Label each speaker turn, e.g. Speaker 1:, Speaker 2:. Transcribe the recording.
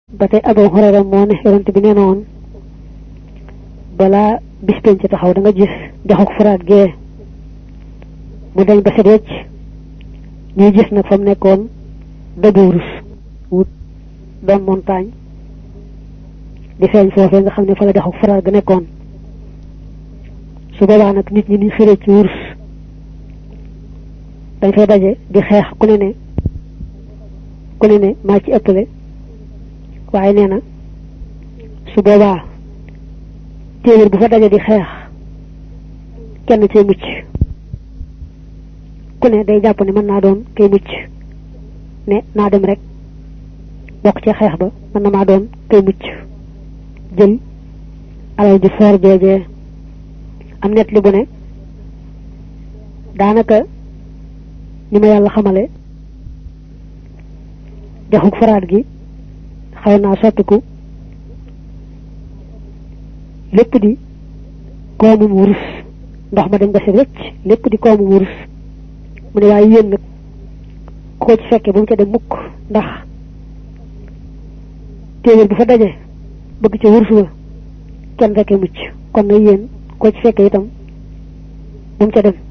Speaker 1: batay Abu Hurayra mo ne yonent bi neena won bala bis penc taxaw da nga gis jaxuk furaat ge mu dañ ba sédé ci ñu gis nak fam nekkon dëgërus wut doon montagne di feeñ foofee nga xam ne fa la jaxuk furaat ga nekkoon su boobaa nag nit ñi ni xëré ci wurs dañ fay daje di xeex ku ne maa ci ëppale waaye nee na su boobaa téeméer bu fa daje di xeex kenn cee mucc ku ne day jàpp ne mën naa doon kay mucc ne naa dem rek bokk ci xeex ba mën na maa doon kay mucc jël alal ji foor joojee am net li bu ne daanaka ni ma yàlla xamale jaxuk faraat gi xaw naa sottiku lépp di koomum wurus ndox ma dañ ba si wecc lépp di koomum wurus mu ne waaye yéen nag ko ci fekke bu mu ca dem mukk ndax téeméer bu fa daje bëgg ca wurus wa kenn fekke mucc kon na yéen ko ci fekke itam bu mu ca dem